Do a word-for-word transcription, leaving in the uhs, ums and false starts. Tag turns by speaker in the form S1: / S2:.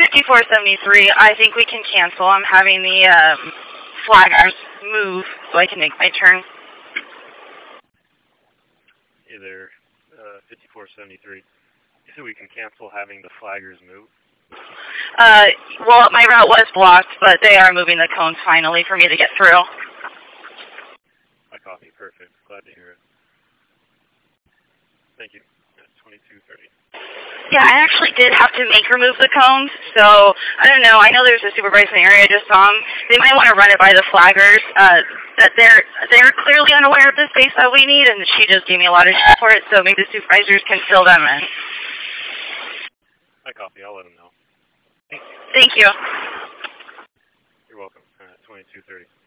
S1: fifty-four seventy-three, I think we can cancel. I'm having the um, flag arms move so I can make my turn.
S2: Hey there, uh, fifty-four seventy-three. You said we can cancel having the flaggers move?
S1: Uh, well, my route was blocked, but they are moving the cones finally for me to get through.
S2: I copy. Perfect. Glad to hear it. Thank you. twenty-two thirty.
S1: Yeah, I actually did have to make her move the cones, so I don't know. I know there's a supervisor in the area I just saw 'em. They might want to run it by the flaggers. Uh, that they're they're clearly unaware of the space that we need, and she just gave me a lot of shit for it. So maybe the supervisors can fill them in.
S2: I copy. I'll let them know.
S1: Thank you.
S2: You're welcome. Uh, twenty-two thirty.